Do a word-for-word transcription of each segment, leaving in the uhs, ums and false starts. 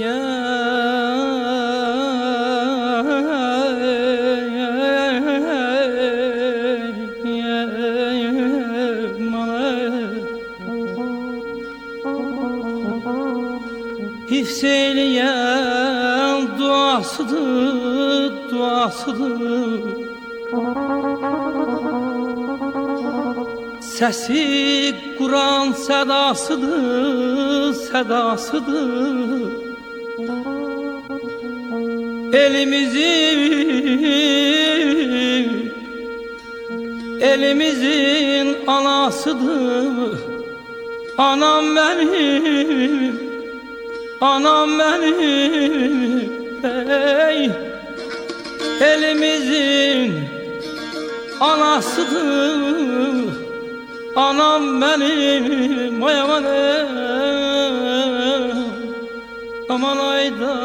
Hifzeyleyen duasıdır, duasıdır. Sesi Kur'an sedasıdır, sedasıdır. Elimizin, elimizin anasıdır. Anam benim, anam benim, ey. Elimizin anasıdır. Anam benim, ay aman aman ayda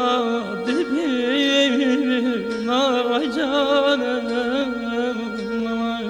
dibim, ay canım, ay.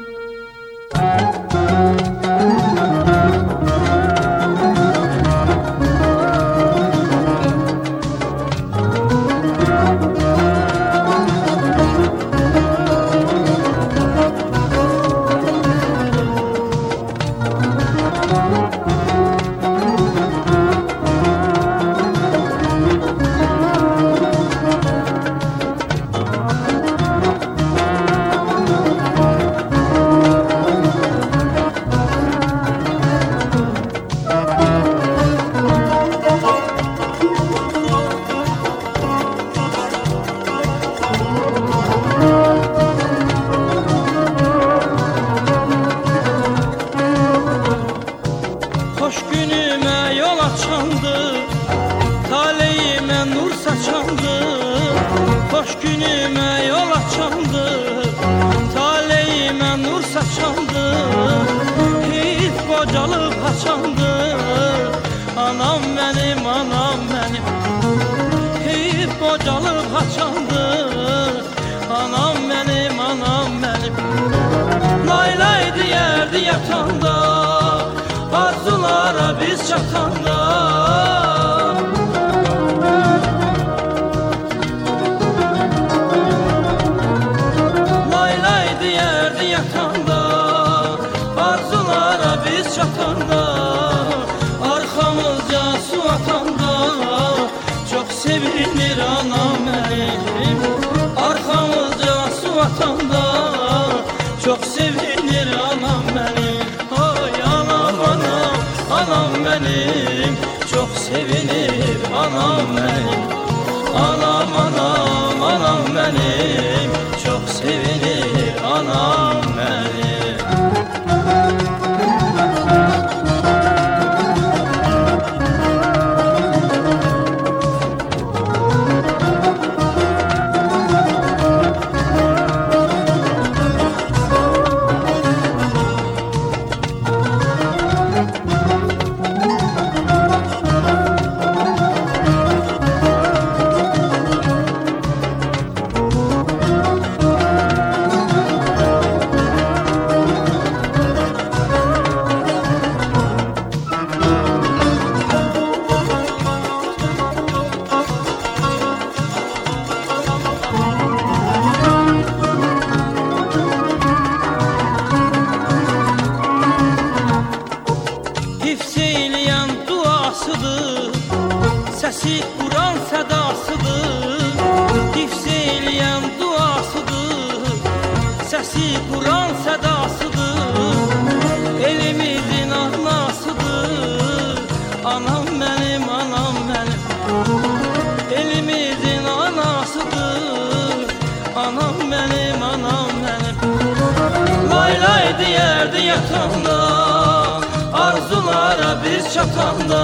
Hoş günüme yol açandı, taleyime nur saçandı. Hoş günüme yol açandı, taleyime nur saçandı. Hiç bocalıp haçandı, anam benim, anam benim. Hiç bocalıp haçandı, anam benim, anam benim. Lay lay diyerdi yatanda, arzulara biz çatanda. Lay lay diyerdi yatanda, arzulara biz çatanda. Arkamızca su atanda, çok sevinir anam benim. Arkamızca su atanda, çok sevinir anam benim. Anam benim, çok sevinir anam benim. Anam anam anam benim, çok sevinir anam benim. Hifzeyleyen duasıdır, sesi Kur'an sedasıdır. Hifzeyleyen duasıdır, sesi Kur'an sedasıdır. Elimizin anasıdır, anam benim, anam benim. Elimizin anasıdır, anam benim, anam benim. Lay lay diyerdi yatanda, arzulara biz çatanda.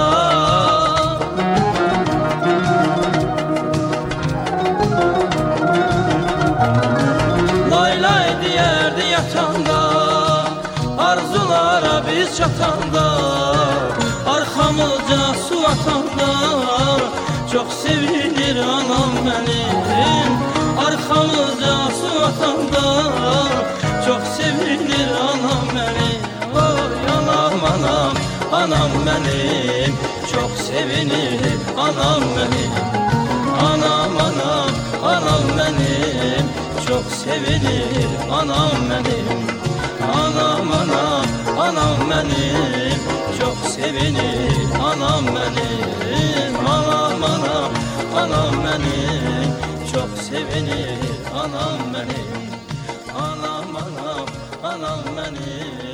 Lay lay diyerdi yatanda, arzulara biz çatanda. Arkamızca su atanda, çok sevinir anam benim. Arkamızca su atanda, çok sevinir anam benim. Oy anam anam, anam benim, çok sevinir anam benim. Anam anam anam benim, çok sevinir anam benim. Anam anam anam benim, çok sevinir anam benim. Anam anam anam benim, çok sevinir anam benim. Anam anam anam benim,